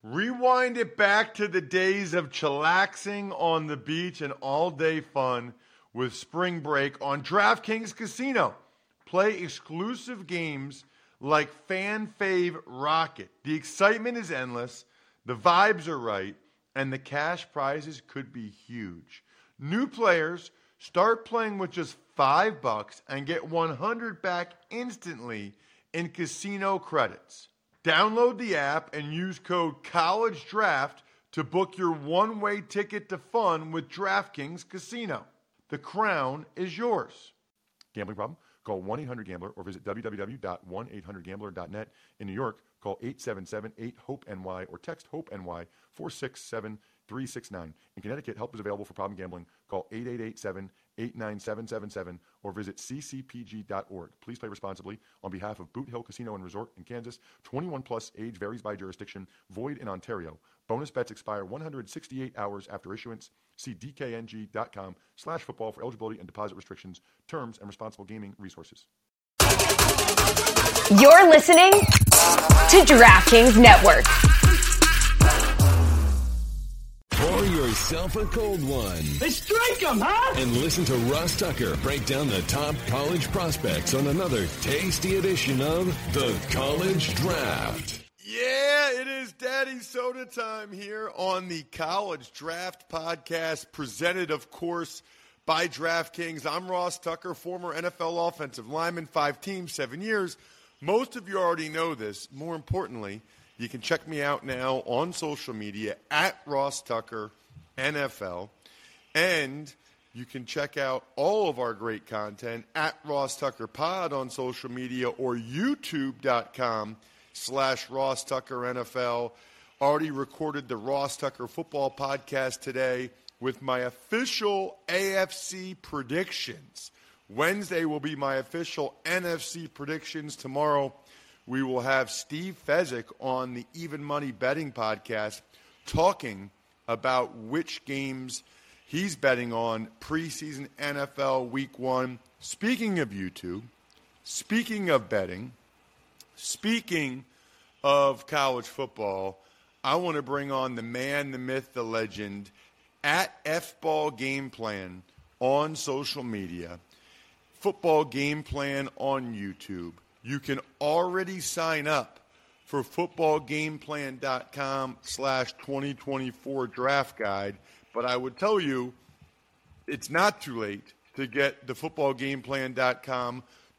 Rewind it back to the days of chillaxing on the beach and all-day fun with Spring Break on DraftKings Casino. Play exclusive games like Fan Fave Rocket. The excitement is endless, the vibes are right, and the cash prizes could be huge. New players start playing with just $5 and get $100 back instantly in casino credits. Download the app and use code COLLEGEDRAFT to book your one-way ticket to fun with DraftKings Casino. The crown is yours. Gambling problem? Call 1-800-GAMBLER or visit www.1800gambler.net. In New York, call 877-8-HOPE-NY or text HOPE-NY 467-369. In Connecticut, help is available for problem gambling. Call 888-7-897-7777 or visit ccpg.org. Please play responsibly. On behalf of Boot Hill Casino and Resort in Kansas, 21 plus, age varies by jurisdiction, void in Ontario. Bonus bets expire 168 hours after issuance. See dkng.com/football for eligibility and deposit restrictions, terms, and responsible gaming resources. You're listening to DraftKings Network. Pour yourself a cold one. Let's drink them, huh? And listen to Ross Tucker break down the top college prospects on another tasty edition of The College Draft. Yeah, it is Daddy Soda time here on the College Draft Podcast, presented, of course, by DraftKings. I'm Ross Tucker, former NFL offensive lineman, 5 teams, 7 years. Most of you already know this. More importantly, you can check me out now on social media at Ross Tucker NFL, and you can check out all of our great content at Ross Tucker Pod on social media or youtube.com/Ross Tucker NFL. Already recorded the Ross Tucker Football Podcast today with my official AFC predictions. Wednesday will be my official NFC predictions. Tomorrow we will have Steve Fezzik on the Even Money Betting Podcast talking about which games he's betting on preseason NFL Week 1. Speaking of YouTube, speaking of betting, speaking of college football, I want to bring on the man, the myth, the legend, at F-Ball Game Plan on social media, Football Game Plan on YouTube. You can already sign up for footballgameplan.com/2024 draft guide, but I would tell you it's not too late to get the footballgameplan.com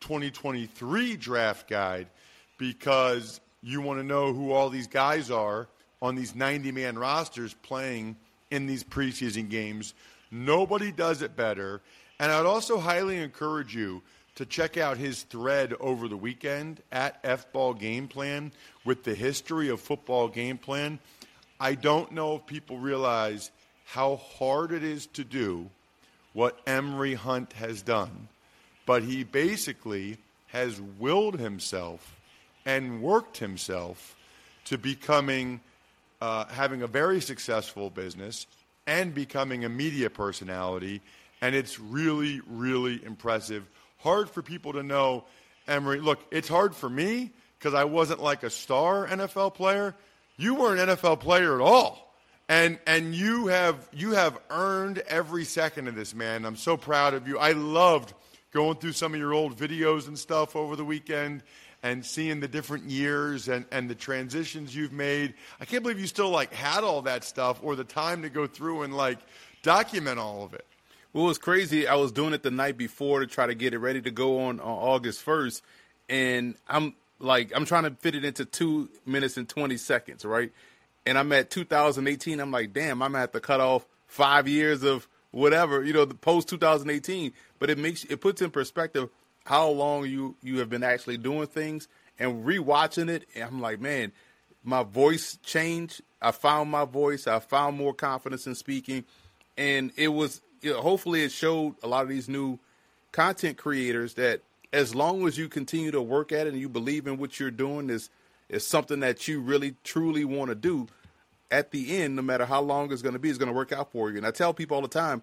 2023 draft guide, because you want to know who all these guys are on these 90-man rosters playing in these preseason games. Nobody does it better. And I'd also highly encourage you to check out his thread over the weekend at F-Ball Game Plan with the history of Football Game Plan. I don't know if people realize how hard it is to do what Emory Hunt has done, but he basically has willed himself and worked himself to becoming, having a very successful business and becoming a media personality, and it's really, really impressive. Hard for people to know, Emory. Look, it's hard for me because I wasn't like a star NFL player. You weren't an NFL player at all, and you have earned every second of this, man. I'm so proud of you. I loved going through some of your old videos and stuff over the weekend and seeing the different years and the transitions you've made. I can't believe you still had all that stuff or the time to go through and document all of it. Well, it was crazy. I was doing it the night before to try to get it ready to go on August 1st, and I'm trying to fit it into 2 minutes and 20 seconds, right? And I'm at 2018. I'm like, damn, I'm going to have to cut off 5 years of whatever, the post 2018. But it puts in perspective how long you have been actually doing things, and rewatching it. And I'm like, man, my voice changed. I found my voice. I found more confidence in speaking. And it was, hopefully it showed a lot of these new content creators that as long as you continue to work at it and you believe in what you're doing is something that you really, truly want to do, at the end, no matter how long it's going to be, it's going to work out for you. And I tell people all the time,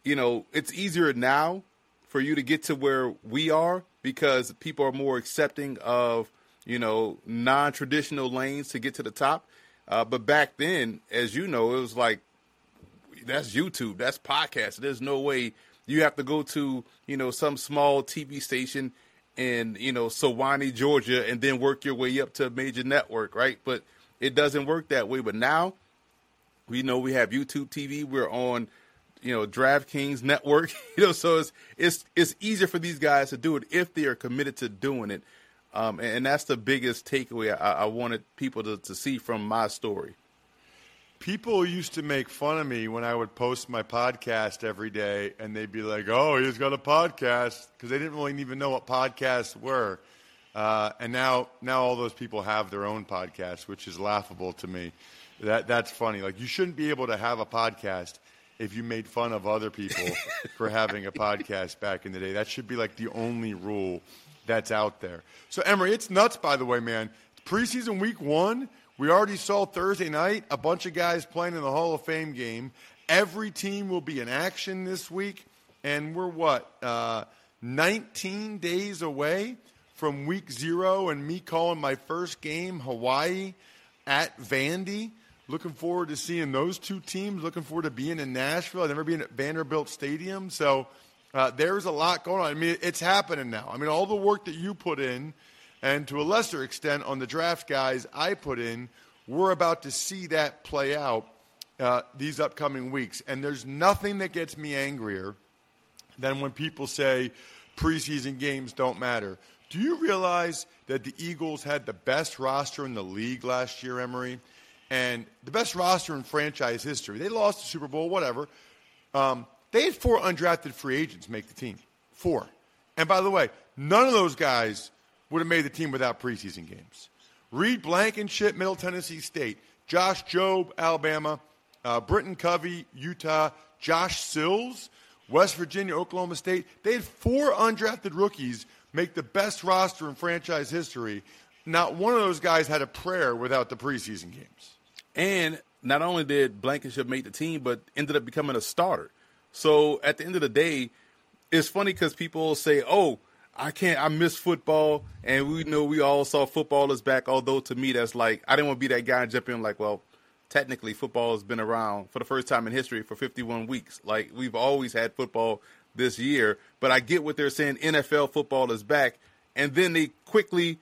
it's easier now for you to get to where we are because people are more accepting of, non-traditional lanes to get to the top. But back then, as you know, it was like, that's YouTube, that's podcast. There's no way you have to go to, some small TV station in, Sewanee, Georgia, and then work your way up to a major network, right? But it doesn't work that way. But now, we know we have YouTube TV. We're on, DraftKings Network. So it's easier for these guys to do it if they are committed to doing it. And that's the biggest takeaway I wanted people to see from my story. People used to make fun of me when I would post my podcast every day, and they'd be like, oh, he's got a podcast, because they didn't really even know what podcasts were. And now all those people have their own podcasts, which is laughable to me. That's funny. Like, you shouldn't be able to have a podcast if you made fun of other people for having a podcast back in the day. That should be like the only rule that's out there. So, Emory, it's nuts, by the way, man. Preseason week 1. We already saw Thursday night a bunch of guys playing in the Hall of Fame game. Every team will be in action this week. And we're, 19 days away from week 0 and me calling my first game, Hawaii at Vandy. Looking forward to seeing those two teams. Looking forward to being in Nashville. I've never been at Vanderbilt Stadium. So there's a lot going on. I mean, it's happening now. I mean, all the work that you put in, and to a lesser extent on the draft guys I put in, we're about to see that play out these upcoming weeks. And there's nothing that gets me angrier than when people say preseason games don't matter. Do you realize that the Eagles had the best roster in the league last year, Emory? And the best roster in franchise history. They lost the Super Bowl, whatever. They had 4 undrafted free agents make the team. 4. And by the way, none of those guys would have made the team without preseason games. Reed Blankenship, Middle Tennessee State. Josh Jobe, Alabama. Britton Covey, Utah. Josh Sills, West Virginia, Oklahoma State. They had 4 undrafted rookies make the best roster in franchise history. Not one of those guys had a prayer without the preseason games. And not only did Blankenship make the team, but ended up becoming a starter. So at the end of the day, it's funny because people say, oh, I miss football, and we know we all saw football is back, although to me that's like, I didn't want to be that guy and jump in like, well, technically football has been around for the first time in history for 51 weeks. Like, we've always had football this year, but I get what they're saying, NFL football is back, and then they quickly,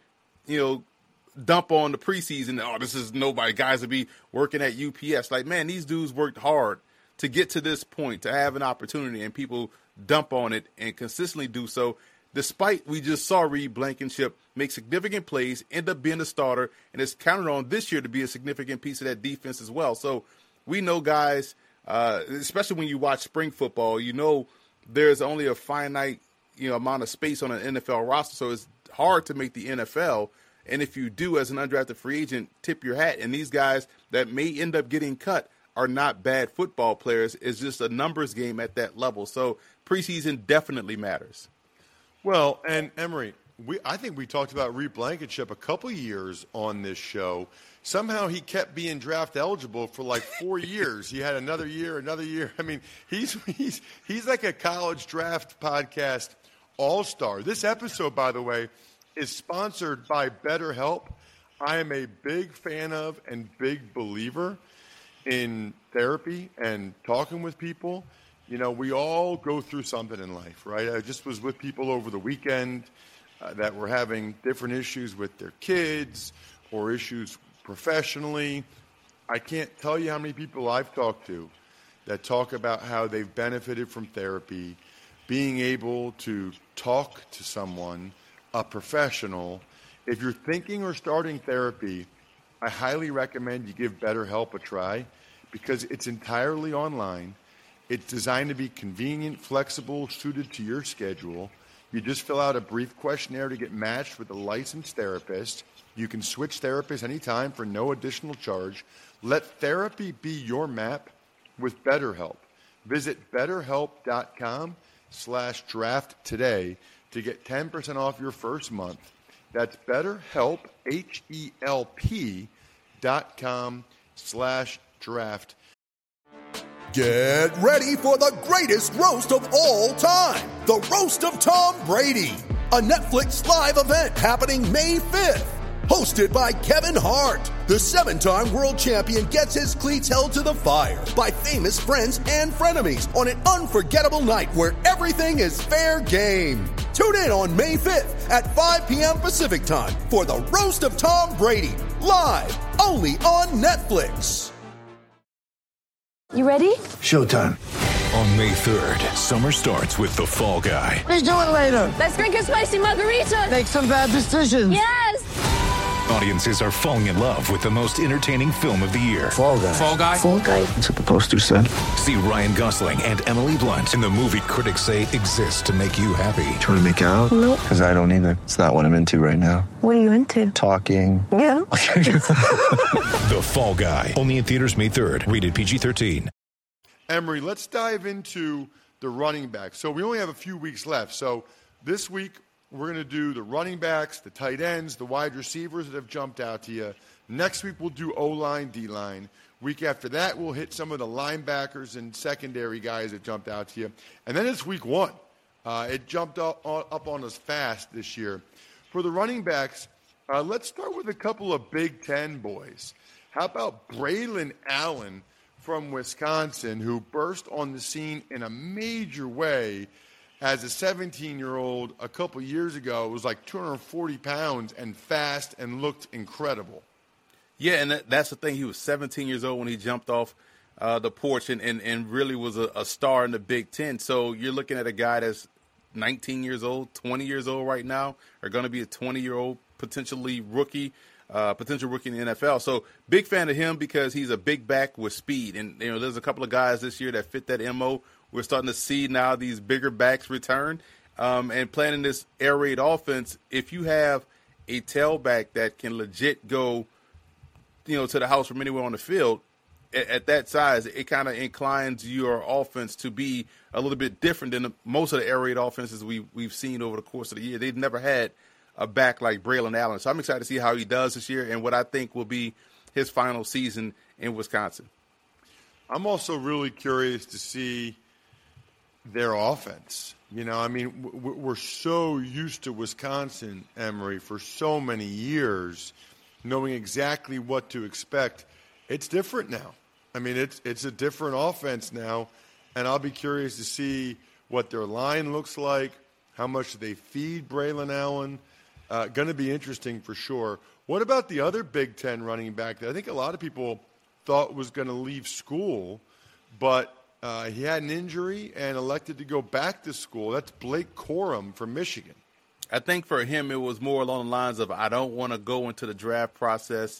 dump on the preseason. Oh, this is nobody. Guys will be working at UPS. Like, man, these dudes worked hard to get to this point, to have an opportunity, and people dump on it and consistently do so. Despite we just saw Reed Blankenship make significant plays, end up being a starter, and is counted on this year to be a significant piece of that defense as well. So we know guys, especially when you watch spring football, there's only a finite amount of space on an NFL roster, so it's hard to make the NFL. And if you do, as an undrafted free agent, tip your hat. And these guys that may end up getting cut are not bad football players. It's just a numbers game at that level. So preseason definitely matters. Well, and Emory, I think we talked about Reed Blankenship a couple years on this show. Somehow he kept being draft eligible for like 4 years. He had another year. I mean, he's like a college draft podcast all-star. This episode, by the way, is sponsored by BetterHelp. I am a big fan of and big believer in therapy and talking with people. We all go through something in life, right? I just was with people over the weekend that were having different issues with their kids or issues professionally. I can't tell you how many people I've talked to that talk about how they've benefited from therapy, being able to talk to someone, a professional. If you're thinking or starting therapy, I highly recommend you give BetterHelp a try because it's entirely online. It's designed to be convenient, flexible, suited to your schedule. You just fill out a brief questionnaire to get matched with a licensed therapist. You can switch therapists anytime for no additional charge. Let therapy be your map with BetterHelp. Visit BetterHelp.com/draft today to get 10% off your first month. That's BetterHelp, HELP.com/draft. Get ready for the greatest roast of all time, the Roast of Tom Brady, a Netflix live event happening May 5th. Hosted by Kevin Hart, the 7-time world champion gets his cleats held to the fire by famous friends and frenemies on an unforgettable night where everything is fair game. Tune in on May 5th at 5 p.m. Pacific time for the Roast of Tom Brady, live only on Netflix. You ready? Showtime. On May 3rd, summer starts with The Fall Guy. Let's do it later. Let's drink a spicy margarita. Make some bad decisions. Yes. Audiences are falling in love with the most entertaining film of the year. Fall Guy. Fall Guy? Fall Guy. That's what the poster said. See Ryan Gosling and Emily Blunt in the movie critics say exists to make you happy. Trying to make it out? Nope. Because I don't either. It's not what I'm into right now. What are you into? Talking. Yeah. The Fall Guy. Only in theaters May 3rd. Rated PG-13. Emery, let's dive into the running backs. So we only have a few weeks left. So this week we're going to do the running backs, the tight ends, the wide receivers that have jumped out to you. Next week we'll do O-line, D-line. Week after that we'll hit some of the linebackers and secondary guys that jumped out to you. And then it's week 1. It jumped up on us fast this year. For the running backs, let's start with a couple of Big Ten boys. How about Braylon Allen from Wisconsin, who burst on the scene in a major way as a 17-year-old a couple years ago. It was like 240 pounds and fast and looked incredible. Yeah, and that's the thing. He was 17 years old when he jumped off the porch and really was a star in the Big Ten. So you're looking at a guy that's 19 years old, 20 years old right now, or going to be a 20-year-old potentially rookie. Potential rookie in the NFL. So big fan of him because he's a big back with speed. And, there's a couple of guys this year that fit that MO. We're starting to see now these bigger backs return. And playing in this air raid offense, if you have a tailback that can legit go, to the house from anywhere on the field, at that size, it kind of inclines your offense to be a little bit different than most of the air raid offenses we've seen over the course of the year. They've never had a back like Braylon Allen. So I'm excited to see how he does this year and what I think will be his final season in Wisconsin. I'm also really curious to see their offense. We're so used to Wisconsin, Emery, for so many years, knowing exactly what to expect. It's different now. It's a different offense now, and I'll be curious to see what their line looks like, how much they feed Braylon Allen. Going to be interesting for sure. What about the other Big Ten running back that I think a lot of people thought was going to leave school, but he had an injury and elected to go back to school? That's Blake Corum from Michigan. I think for him it was more along the lines of, I don't want to go into the draft process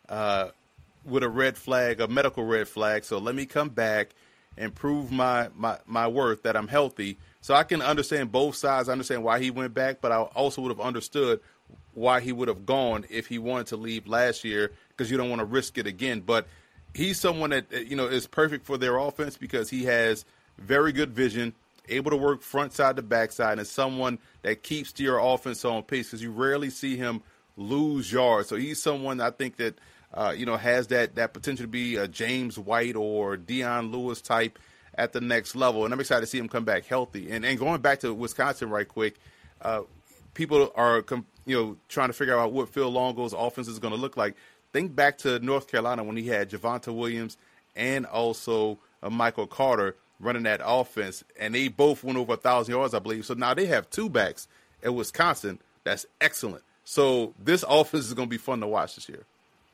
with a red flag, a medical red flag, so let me come back and prove my worth, that I'm healthy. So I can understand both sides. I understand why he went back, but I also would have understood why he would have gone if he wanted to leave last year, because you don't want to risk it again. But he's someone that, is perfect for their offense because he has very good vision, able to work front side to back side, and someone that keeps your offense on pace because you rarely see him lose yards. So he's someone I think that, has that potential to be a James White or Deion Lewis type at the next level, and I'm excited to see him come back healthy. And going back to Wisconsin right quick, people are trying to figure out what Phil Longo's offense is going to look like. Think back to North Carolina when he had Javonte Williams and also Michael Carter running that offense, and they both went over 1,000 yards, I believe. So now they have two backs at Wisconsin. That's excellent. So this offense is going to be fun to watch this year.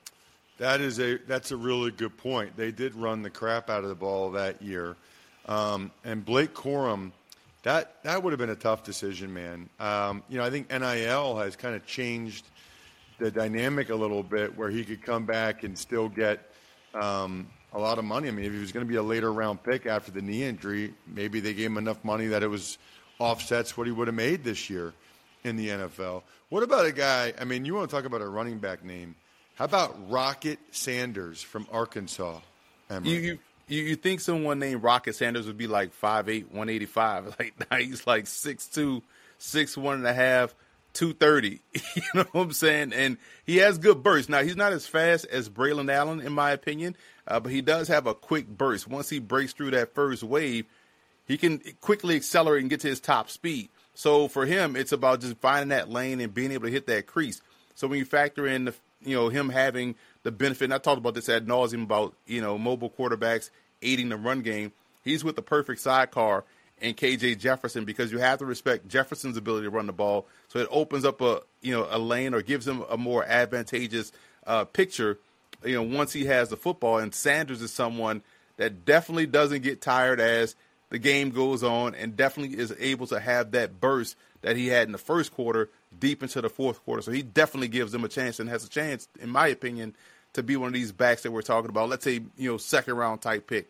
That's a really good point. They did run the crap out of the ball that year. And Blake Corum, that would have been a tough decision, man. I think NIL has kind of changed the dynamic a little bit where he could come back and still get a lot of money. If he was going to be a later round pick after the knee injury, maybe they gave him enough money that it was offsets what he would have made this year in the NFL. What about a guy, you want to talk about a running back name. How about Rocket Sanders from Arkansas, Emery? You think someone named Rocket Sanders would be like 5'8", 185. Like, now he's like 6'2", 6'1.5", 230. You know what I'm saying? And he has good bursts. Now, he's not as fast as Braylon Allen, in my opinion, but he does have a quick burst. Once he breaks through that first wave, he can quickly accelerate and get to his top speed. So for him, it's about just finding that lane and being able to hit that crease. So when you factor in him having the benefit, and I talked about this ad nauseum about mobile quarterbacks aiding the run game, he's with the perfect sidecar in KJ Jefferson, because you have to respect Jefferson's ability to run the ball. So it opens up a lane, or gives him a more advantageous picture, once he has the football. And Sanders is someone that definitely doesn't get tired as the game goes on, and definitely is able to have that burst that he had in the first quarter deep into the fourth quarter. So he definitely gives them a chance, and has a chance, in my opinion, to be one of these backs that we're talking about. Let's say, second round type pick.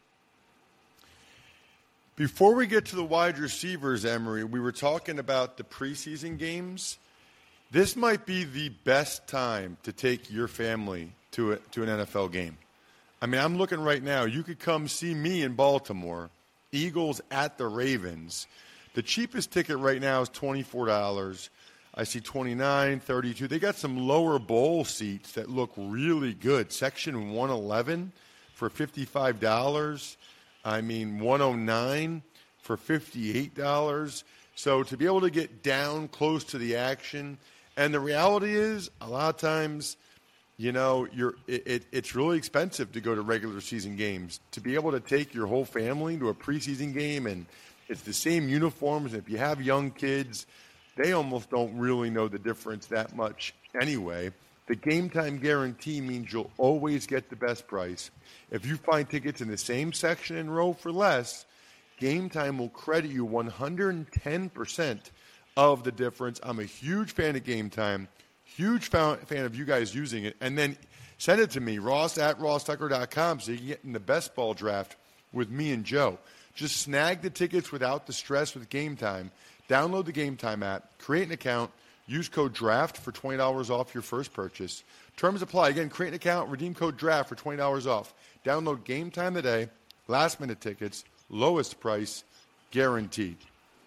Before we get to the wide receivers, Emory, we were talking about the preseason games. This might be the best time to take your family to an NFL game. I mean, I'm looking right now. You could come see me in Baltimore, Eagles at the Ravens. The cheapest ticket right now is $24. I see $29, $32. They got some lower bowl seats that look really good. Section 111 for $55. I mean, $109 for $58. So to be able to get down close to the action, and the reality is, a lot of times, it's really expensive to go to regular season games. To be able to take your whole family to a preseason game, and it's the same uniforms, and if you have young kids, they almost don't really know the difference that much anyway. The game time guarantee means you'll always get the best price. If you find tickets in the same section and row for less, Game Time will credit you 110% of the difference. I'm a huge fan of Game Time, huge fan of you guys using it. And then send it to me, ross@rosstucker.com, so you can get in the best ball draft with me and Joe. Just snag the tickets without the stress with Game Time. Download the Game Time app, create an account, use code DRAFT for $20 off your first purchase. Terms apply. Again, create an account, redeem code DRAFT for $20 off. Download Game Time today. Last-minute tickets, lowest price, guaranteed.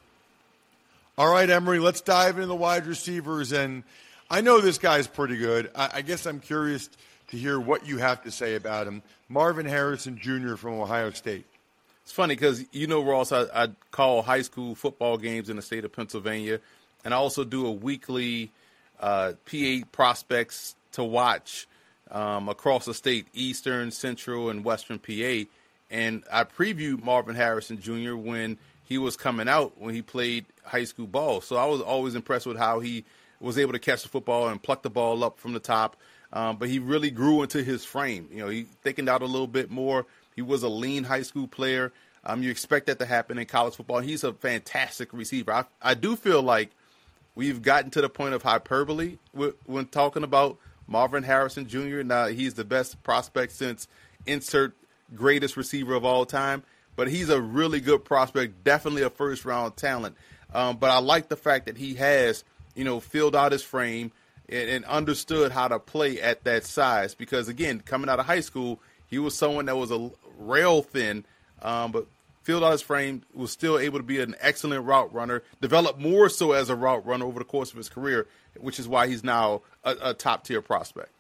All right, Emory, let's dive into the wide receivers. And I know this guy's pretty good. I guess I'm curious to hear what you have to say about him. Marvin Harrison Jr. from Ohio State. It's funny because, Ross, I call high school football games in the state of Pennsylvania, and I also do a weekly PA prospects to watch across the state, Eastern, Central, and Western PA. And I previewed Marvin Harrison Jr. when he was coming out, when he played high school ball. So I was always impressed with how he was able to catch the football and pluck the ball up from the top. But he really grew into his frame. He thickened out a little bit more. He was a lean high school player. You expect that to happen in college football. He's a fantastic receiver. I do feel like we've gotten to the point of hyperbole when talking about Marvin Harrison Jr. Now, he's the best prospect since insert greatest receiver of all time. But he's a really good prospect, definitely a first-round talent. But I like the fact that he has, filled out his frame and understood how to play at that size. Because, again, coming out of high school, he was someone that was a rail thin, but filled out his frame, was still able to be an excellent route runner, developed more so as a route runner over the course of his career, which is why he's now a top-tier prospect.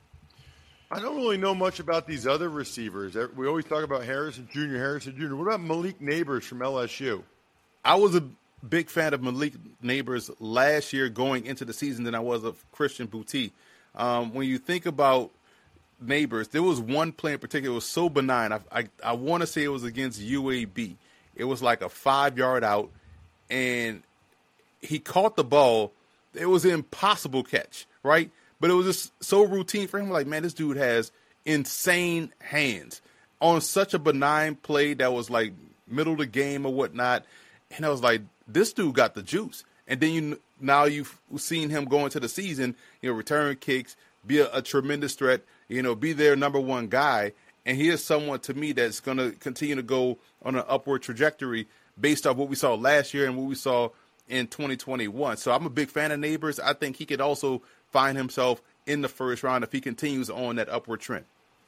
I don't really know much about these other receivers. We always talk about Harrison Jr. What about Malik Nabers from LSU? I was a big fan of Malik Nabers last year going into the season than I was of Christian Boutte. When you think about Nabers, there was one play in particular that was so benign. I want to say it was against UAB. It was like a 5-yard out, and he caught the ball. It was an impossible catch, right? But it was just so routine for him. Like, man, this dude has insane hands on such a benign play that was like middle of the game or whatnot. And I was like, this dude got the juice. And then now you've seen him go into the season, return kicks, be a tremendous threat, be their number one guy. And he is someone to me that's going to continue to go on an upward trajectory based off what we saw last year and what we saw in 2021. So I'm a big fan of Nabers. I think he could also find himself in the first round if he continues on that upward trend.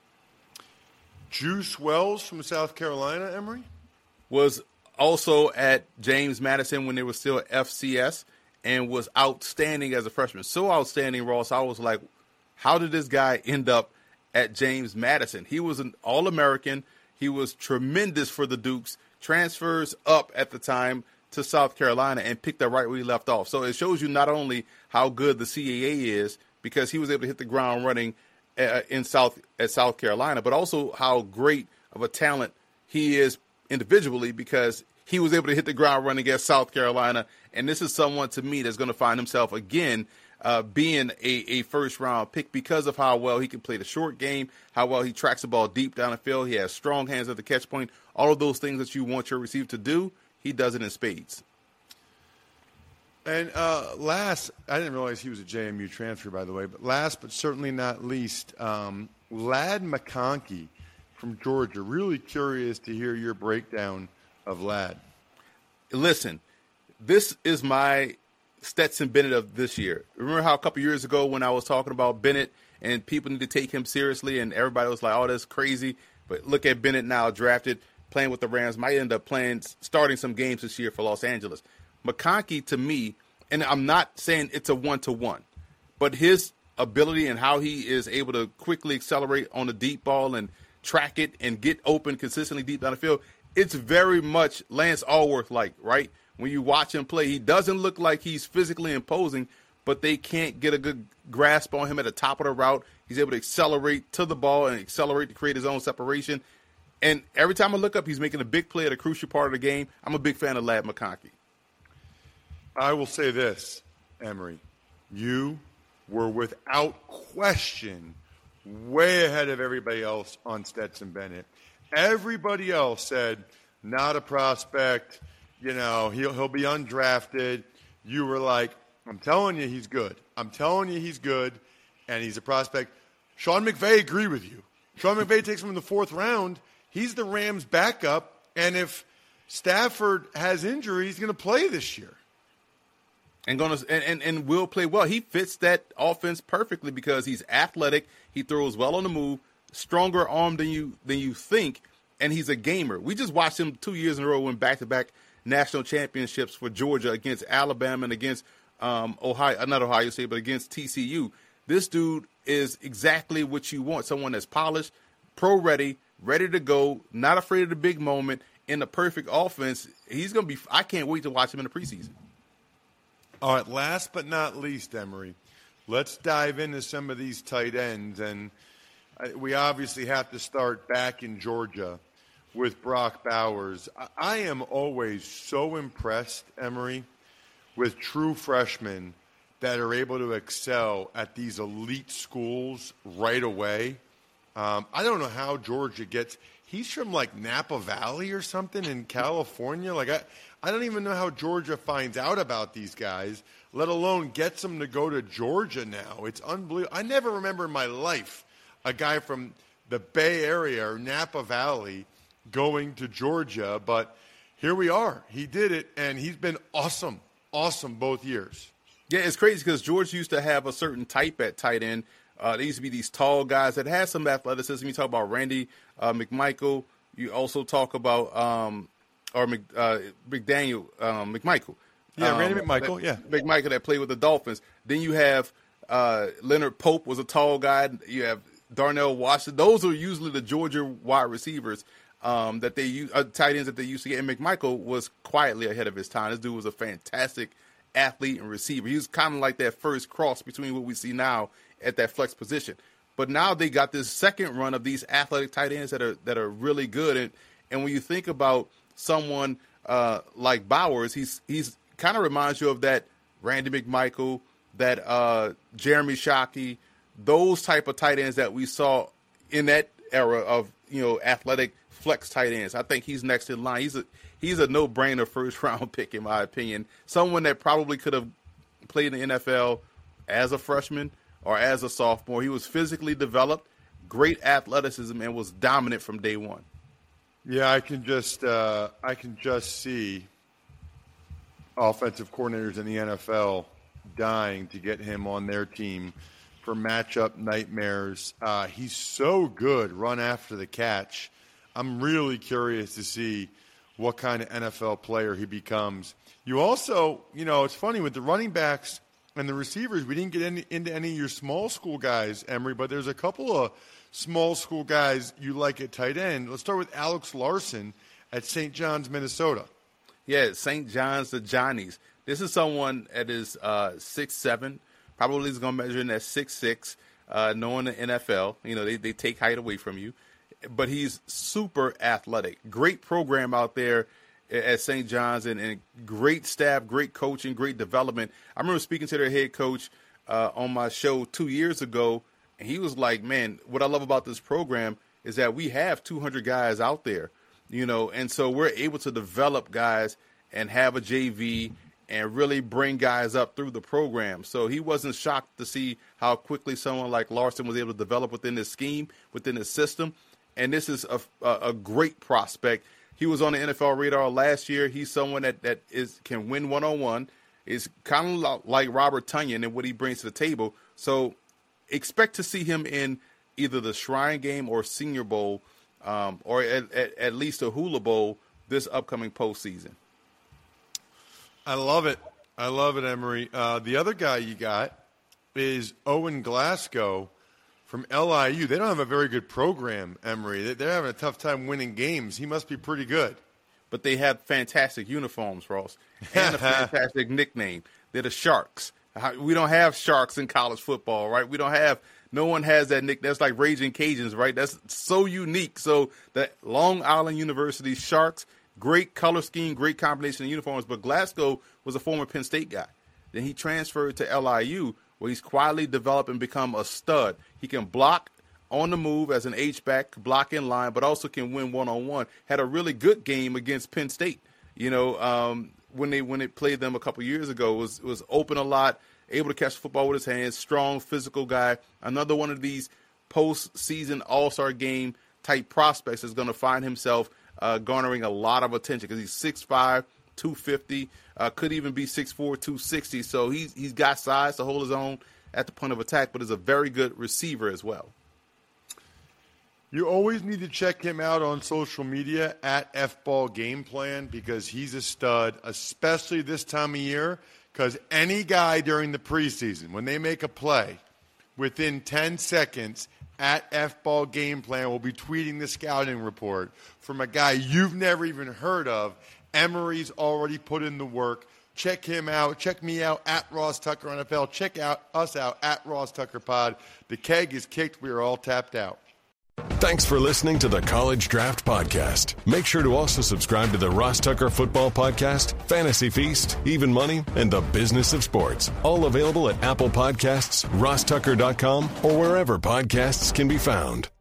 Juice Wells from South Carolina, Emory? Was also at James Madison when they were still FCS and was outstanding as a freshman. So outstanding, Ross, I was like, how did this guy end up at James Madison? He was an All-American. He was tremendous for the Dukes. Transfers up at the time to South Carolina and picked up right where he left off. So it shows you not only how good the CAA is because he was able to hit the ground running at South Carolina, but also how great of a talent he is individually because he was able to hit the ground running at South Carolina. And this is someone, to me, that's going to find himself again being a first-round pick because of how well he can play the short game, how well he tracks the ball deep down the field. He has strong hands at the catch point. All of those things that you want your receiver to do, he does it in spades. And I didn't realize he was a JMU transfer, by the way, but last but certainly not least, Ladd McConkey from Georgia. Really curious to hear your breakdown of Ladd. Listen, this is my Stetson Bennett of this year. Remember how a couple years ago when I was talking about Bennett and people need to take him seriously and everybody was like, oh, that's crazy. But look at Bennett now, drafted, playing with the Rams, might end up starting some games this year for Los Angeles. McConkey, to me, and I'm not saying it's a one-to-one, but his ability and how he is able to quickly accelerate on the deep ball and track it and get open consistently deep down the field, it's very much Lance Allworth-like, right? When you watch him play, he doesn't look like he's physically imposing, but they can't get a good grasp on him at the top of the route. He's able to accelerate to the ball and accelerate to create his own separation. And every time I look up, he's making a big play at a crucial part of the game. I'm a big fan of Ladd McConkey. I will say this, Emory. You were without question way ahead of everybody else on Stetson Bennett. Everybody else said, not a prospect, he'll be undrafted. You were like, I'm telling you he's good. I'm telling you he's good, and he's a prospect. Sean McVay agreed with you. Sean McVay takes him in the 4th round. He's the Rams' backup, and Stafford has injury, he's going to play this year. And will play well. He fits that offense perfectly because he's athletic. He throws well on the move, stronger arm than you think, and he's a gamer. We just watched him 2 years in a row win back-to-back national championships for Georgia against Alabama and against Ohio State, but against TCU. This dude is exactly what you want, someone that's polished, pro-ready, ready to go, not afraid of the big moment, in the perfect offense. He's going to be – I can't wait to watch him in the preseason. All right, last but not least, Emory, let's dive into some of these tight ends. And we obviously have to start back in Georgia with Brock Bowers. I am always so impressed, Emory, with true freshmen that are able to excel at these elite schools right away. I don't know how Georgia gets – he's from like Napa Valley or something in California. Like I don't even know how Georgia finds out about these guys, let alone gets them to go to Georgia now. It's unbelievable. I never remember in my life a guy from the Bay Area or Napa Valley going to Georgia, but here we are. He did it, and he's been awesome both years. Yeah, it's crazy because Georgia used to have a certain type at tight end. There used to be these tall guys that had some athleticism. You talk about Randy McMichael. You also talk about McDaniel McMichael. Yeah, Randy McMichael, McMichael that played with the Dolphins. Then you have Leonard Pope was a tall guy. You have Darnell Washington. Those are usually the Georgia wide receivers that they use, tight ends that they used to get. And McMichael was quietly ahead of his time. This dude was a fantastic athlete and receiver. He was kind of like that first cross between what we see now at that flex position. But now they got this second run of these athletic tight ends that are really good. And when you think about someone like Bowers, he's kind of reminds you of that Randy McMichael, that Jeremy Shockey, those type of tight ends that we saw in that era of athletic flex tight ends. I think he's next in line. He's a no-brainer first-round pick, in my opinion. Someone that probably could have played in the NFL as a freshman or as a sophomore. He was physically developed, great athleticism, and was dominant from day one. Yeah, I can just see offensive coordinators in the NFL dying to get him on their team for matchup nightmares. He's so good run after the catch. I'm really curious to see what kind of NFL player he becomes. You also, it's funny with the running backs and the receivers, we didn't get into any of your small school guys, Emory, but there's a couple of small school guys you like at tight end. Let's start with Alex Larson at St. John's, Minnesota. Yeah, St. John's, the Johnnies. This is someone that is 6'7", Probably is going to measure in that 6'6", knowing the NFL. You know, they take height away from you. But he's super athletic. Great program out there at St. John's, and great staff, great coaching, great development. I remember speaking to their head coach on my show 2 years ago, and he was like, man, what I love about this program is that we have 200 guys out there, you know, and so we're able to develop guys and have a JV and really bring guys up through the program. So he wasn't shocked to see how quickly someone like Larson was able to develop within this scheme, within this system. And this is a great prospect. He was on the NFL radar last year. He's someone that can win one-on-one. Is kind of like Robert Tonyan and what he brings to the table. So expect to see him in either the Shrine Game or Senior Bowl, or at least a Hula Bowl this upcoming postseason. I love it. I love it, Emory. The other guy you got is Owen Glasgow from LIU. They don't have a very good program, Emory. They're having a tough time winning games. He must be pretty good. But they have fantastic uniforms, Ross, and a fantastic nickname. They're the Sharks. We don't have Sharks in college football, right? No one has that nickname. That's like Raging Cajuns, right? That's so unique. So the Long Island University Sharks, great color scheme, great combination of uniforms. But Glasgow was a former Penn State guy. Then he transferred to LIU, where he's quietly developed and become a stud. He can block on the move as an H-back, block in line, but also can win one-on-one. Had a really good game against Penn State. You know, when they played them a couple years ago, was open a lot, able to catch the football with his hands, strong, physical guy. Another one of these postseason All-Star game type prospects is going to find himself garnering a lot of attention because he's 6'5", 250, could even be 6'4", 260. So he's got size to hold his own at the point of attack, but is a very good receiver as well. You always need to check him out on social media at FBall Game Plan because he's a stud, especially this time of year, because any guy during the preseason, when they make a play, within 10 seconds at FBall Game Plan will be tweeting the scouting report from a guy you've never even heard of. Emory's already put in the work. Check him out. Check me out at Ross Tucker NFL. Check us out at Ross Tucker Pod. The keg is kicked. We are all tapped out. Thanks for listening to the College Draft Podcast. Make sure to also subscribe to the Ross Tucker Football Podcast, Fantasy Feast, Even Money, and The Business of Sports. All available at Apple Podcasts, rosstucker.com, or wherever podcasts can be found.